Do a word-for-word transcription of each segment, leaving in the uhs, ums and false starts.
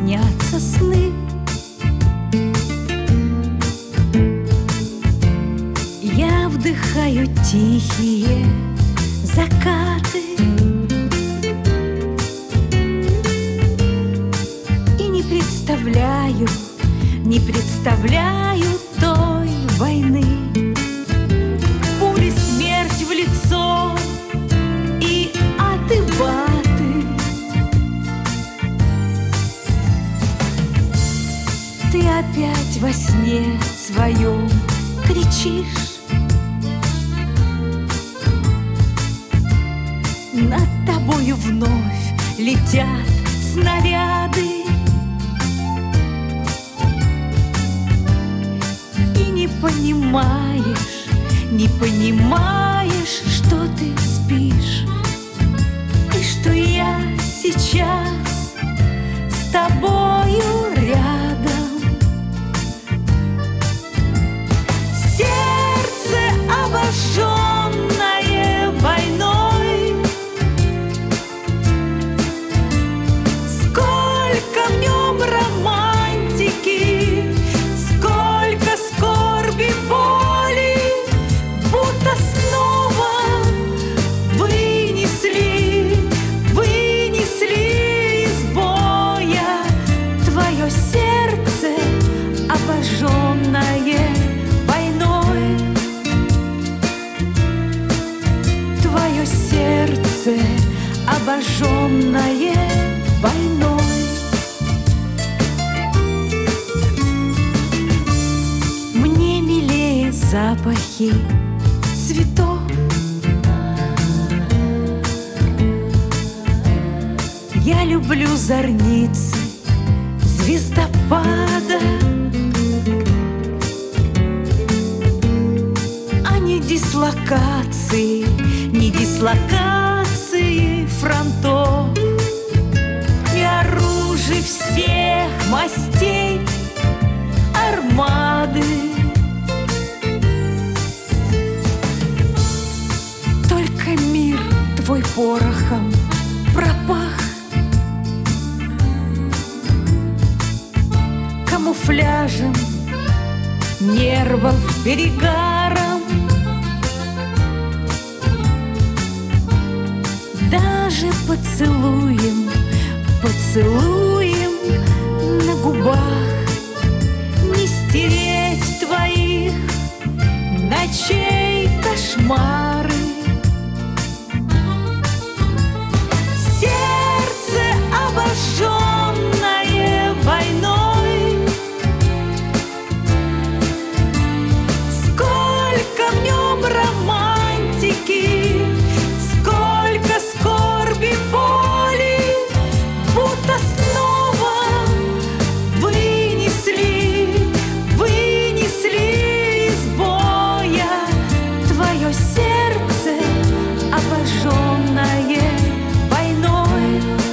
снятся сны. Я вдыхаю тихие закаты и не представляю, не представляю той войны. Пули, смерть в лицо и ад и баты. Ты опять во сне своем кричишь. Над тобою вновь летят снаряды, и не понимаешь, не понимаешь, что ты спишь, и что я сейчас с тобою рядом. Сердце, обожженное войной, сколько в нем романтики, сколько скорби, боли, будто снова вынесли, вынесли из боя твое сердце, обожженное войной. Твое сердце, обожженное войной. Мне милее запахи цветов. Я люблю зорницы звездопада, а не дислокации, не дислокации фронтов и оружий всех мастей армады. Только мир твой порохом пропах, камуфляжем нервов перегаром. Даже поцелуем, поцелуем на губах не стереть твоих ночей кошмары. Сердце, обожженное войной, сколько в нем романтики, сколько скорби, боли, будто снова вынесли, вынесли из боя твое сердце, обожженное войной.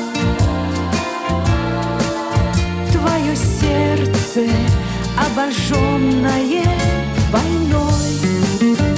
Твое сердце, обожженное войной.